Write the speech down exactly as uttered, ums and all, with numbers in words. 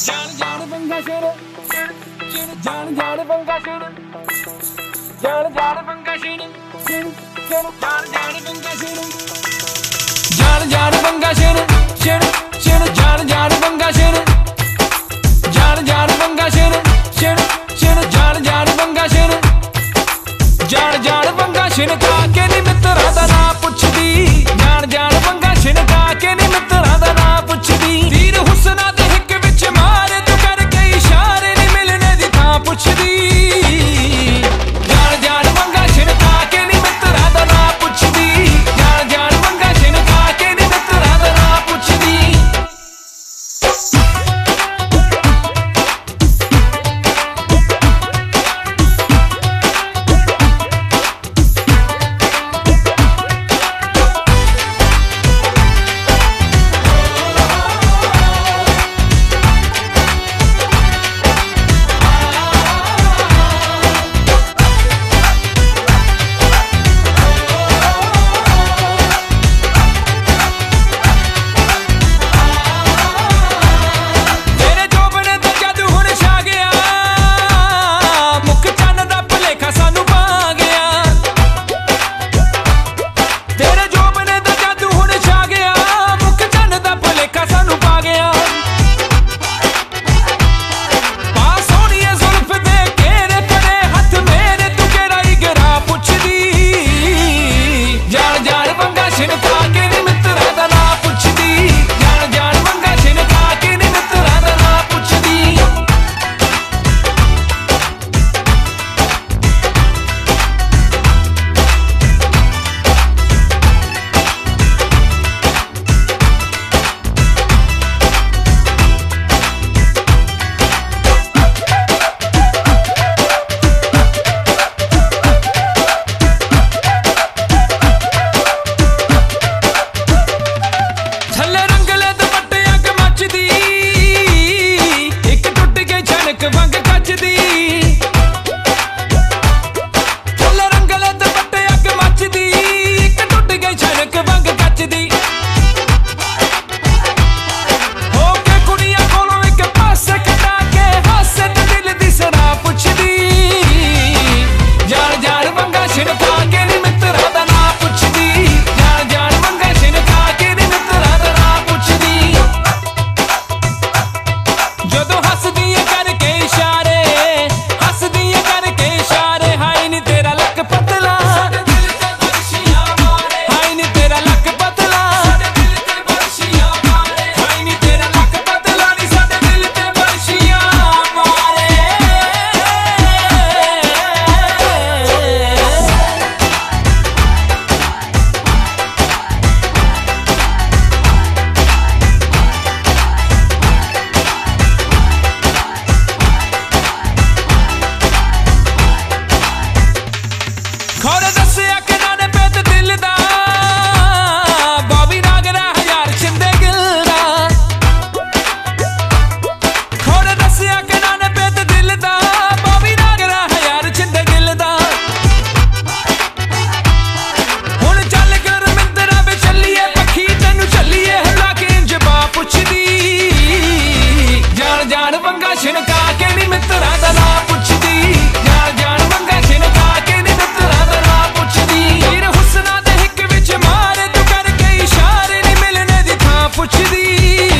ਜਾਣ ਜਾਣ ਬੰਗਾ ਸ਼ੇਰ ਜਾਣ ਜਾਣ ਬੰਗਾ ਸ਼ੇਰ ਜਾਣ ਜਾਣ ਬੰਗਾ ਸ਼ੇਰ ਜਾਣ ਜਾਣ ਬੰਗਾ ਸ਼ੇਰ ਜਾਣ ਜਾਣ ਬੰਗਾ ਸ਼ੇਰ ਸ਼ੇਰ ਸ਼ੇਰ ਜਾਣ ਜਾਣ ਬੰਗਾ ਸ਼ੇਰ ਜਾਣ ਜਾਣ ਬੰਗਾ ਸ਼ੇਰ ਸ਼ੇਰ ਸ਼ੇਰ ਜਾਣ ਜਾਣ ਬੰਗਾ ਸ਼ੇਰ ਜਾਣ ਜਾਣ ਬੰਗਾ ਛਿਣਕਾ ਕੇ ਨੀ ਮਿੱਤਰਾਂ ਦਾ ਨਾਂ ਪੁੱਛਦੀ ਜਾਣ ਜਾਣ ਬੰਗਾ ਛਿਣਕਾ ਕੇ ਨੀ ਮਿੱਤਰਾਂ ਦਾ ਨਾਂ ਪੁੱਛਦੀ ਵੀਰ ਹੁਸਨਾ ਦੇ ਹਿੱਕ ਵਿੱਚ ਮਾਰੇ ਤੂੰ ਕਰਕੇ ਇਸ਼ਾਰੇ ਨੀ ਮਿਲਣੇ ਦੀ ਥਾਂ ਪੁੱਛਦੀ ਜਾਣ ਜਾਣ ਬੰਗਾ ਛਿਣਕਾ ਕੇ ਨੀ ਮਿੱਤਰਾਂ ਦਾ ਨਾਂ ਪੁੱਛਦੀ ਜਾਣ ਜਾਣ ਬੰਗਾ ਛਿਣਕਾ ਕੇ ਨੀ ਮਿੱਤਰਾਂ ਦਾ ਨਾਂ ਪੁੱਛਦੀ ਪੁੱਛਦੀ